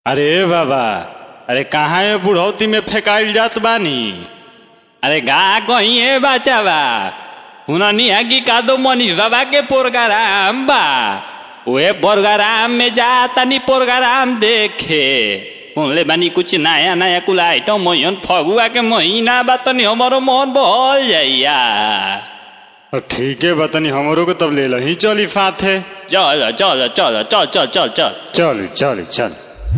अरे बाबा, अरे कहाँ है बुढ़ौती में फेंकाइल जात बानी। अरे गा कहीं बचावा हुननी आगी का दो मनीष बाबा के प्रोग्राम बा, वे प्रोग्राम में जा तनी प्रोग्राम देखे बोले बानी कुछ नया नया कुल आइटम मोहन फगुआ के महीना बा तनी हमारो मन बहल जाइया। ठीक है बतनी हमरो को तब ले लही चली साथे। चल चल चल चल चल चल चल चल चल चल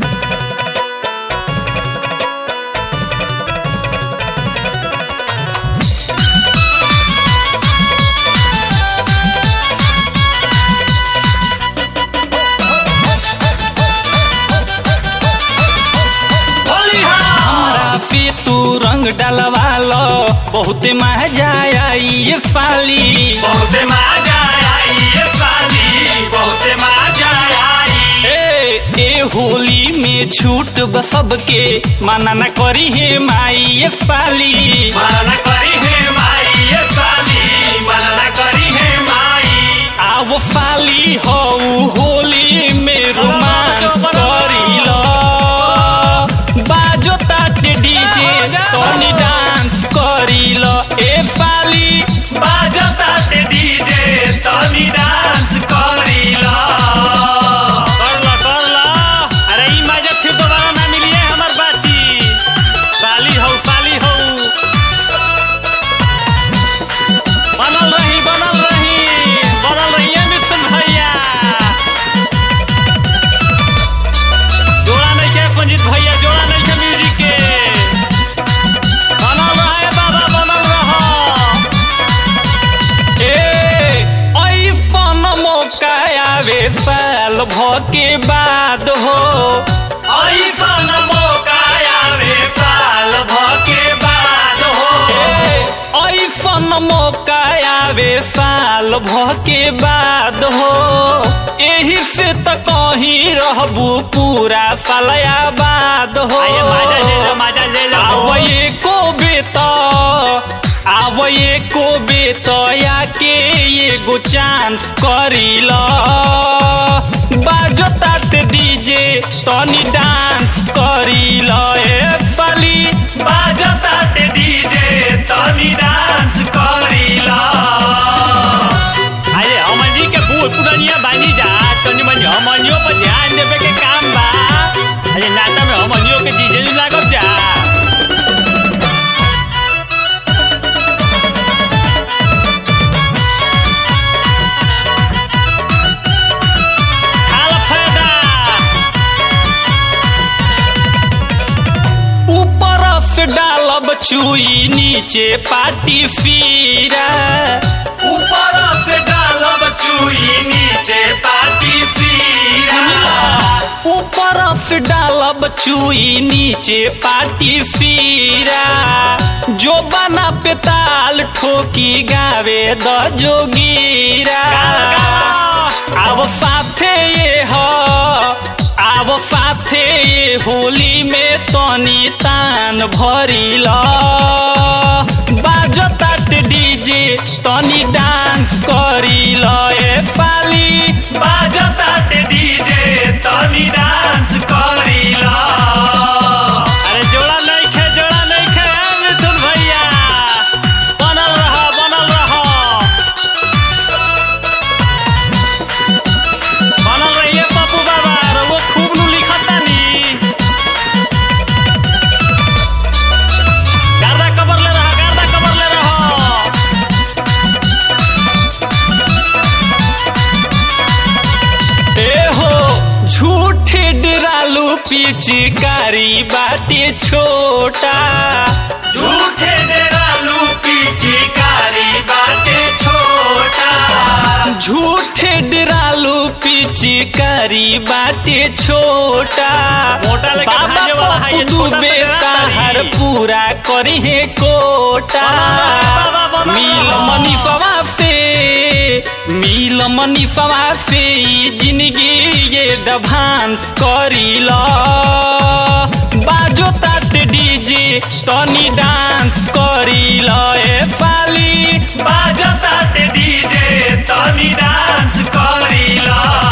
तू रंग डलवा लो बहुते मजा आई ये साली, बहुते मजा आई ये साली, बहुते मजा आई। ए होली में छूट सबके मना न करी है माई ये साली, मना न करी है माई ये साली, मना न करी है माई। आओ साली हो होली में रोमांस करी लो, बाजो ताटे डीजे तोनी डांस करी लो। ए साली बाजो ताटे डीजे तोनी डांस करी लो। कर लो अरे ई मजा फिर दोबारा ना मिली है हमार बाची। साली हो बनल रही है मिथुन भैया। जोड़ा नहीं के संजीत भैया, जोड़ा नहीं के म्यूजिक के। बनल रहे बाबा, बनल रहो। ऐ फन मौका आवे साल भ के बाद हो, ऐसन मौका आवे साल भ के बाद हो। ऐसन मौका आवे साल भ के बाद हो। एही से तो कहीं रहबू पूरा साल आबाद हो। मजा ले लो। आव एको बेत आके एगो चांस करी लो, बाजो ताते डीजे तनी डांस करी लो। ए साली बाजो ताते डीजे तनी डांस करी लो। अरे हमन जी के बूढ़ पुरानिया बानी जा तनी मन हमनियों पर ध्यान देवे के काम बा। अरे नाता में हमनियों के डीजे लागब जा। ऊपर से डालब चुई नीचे पाटी फीरा, ऊपर से डालब चुई नीचे पाटी सीरा। ऊपर से डालब चुई नीचे पाटी फीरा। जो बना पे ताल ठोकी गावे द जोगीरा। अब साथे ये हो, अब साथे ये होली में तनी तान भरी लो, बाजो ताटे डीजे तनी डांस करी लो। ए साली बाजो ताटे डीजे तनी डांस करी लो। अरे जोड़ा नहीं खे मिथुन भैया। बनल रहो बनल रहिए पप्पू बाबा, वो खूब नु लिखतानी। गर्दा कबर ले रहो। ए हो झूठे डरालू पिचकारी बाटे छोटा, झूठे डेरालू पिचकारी बाटे छोटा। झूठे डरालू पिचकारी बाटे छोटा। मोटा लेके भाजे वाला है ये, छोटा सा डरा ताहर नहीं। पूरा करी है कोटा। मिल मनीषवा से ई जिंदगी ये डांस करी लो, बाजो ताते डीजे तनी डांस करी लो। ए साली बाजो ताटे डीजे तनी डांस करी लो।